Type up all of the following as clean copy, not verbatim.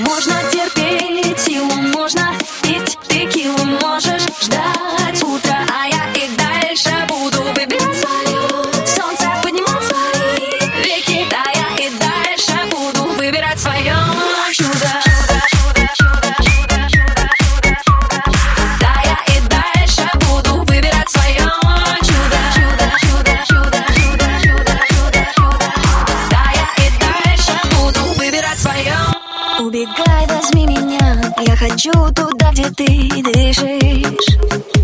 Можно терпеть силу, можно пить текилу, можешь ждать утра, а я и дальше буду выбирать свое. Солнце поднимать свои веки, да, я и дальше буду выбирать свое чудо. Да, я и дальше буду выбирать свое чудо. Да, я и дальше буду выбирать свое. Убегай, возьми меня, я хочу туда, где ты дышишь.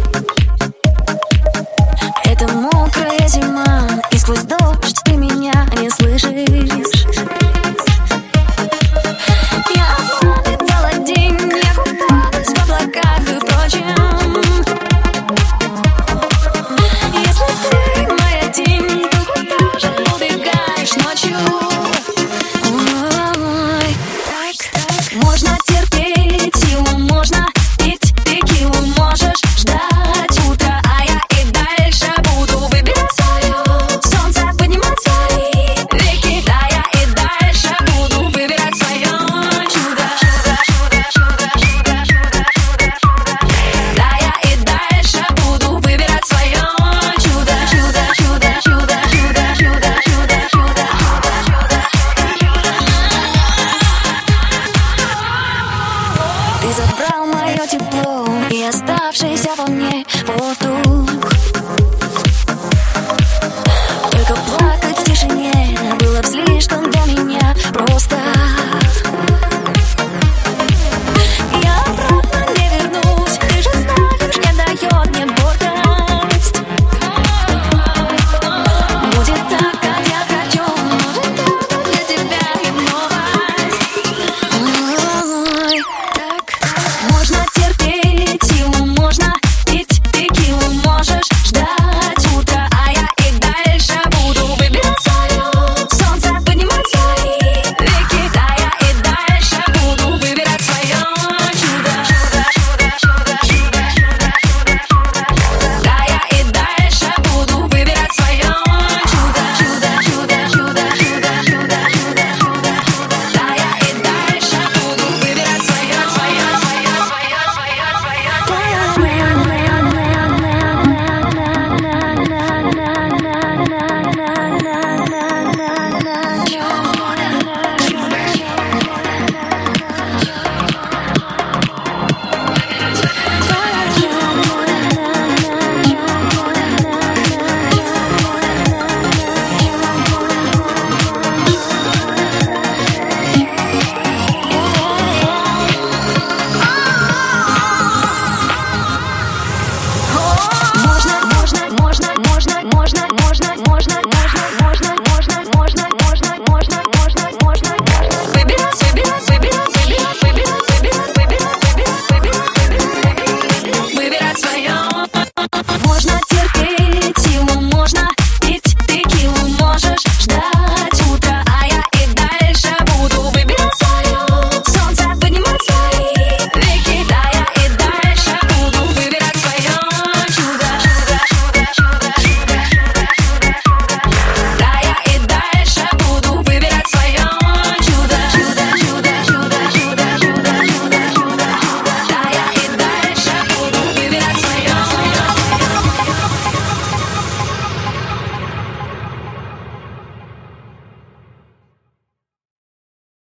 Это мокрая зима, и сквозь дождь ты меня не слышишь. Я отдала день, я купалась в облаках и прочем. Если ты моя тень, то куда же убегаешь ночью? Ой, так, можно терпеть силу, можно пить текилу, можешь ждать утра, а я и дальше буду выбирать свое. Солнце поднимать свои веки, да, я и дальше буду выбирать свое чудо. Да, я и дальше буду выбирать свое чудо. Ты забрал мое тепло и оставшийся во мне воздух. Только плакать в тишине было б слишком для меня просто.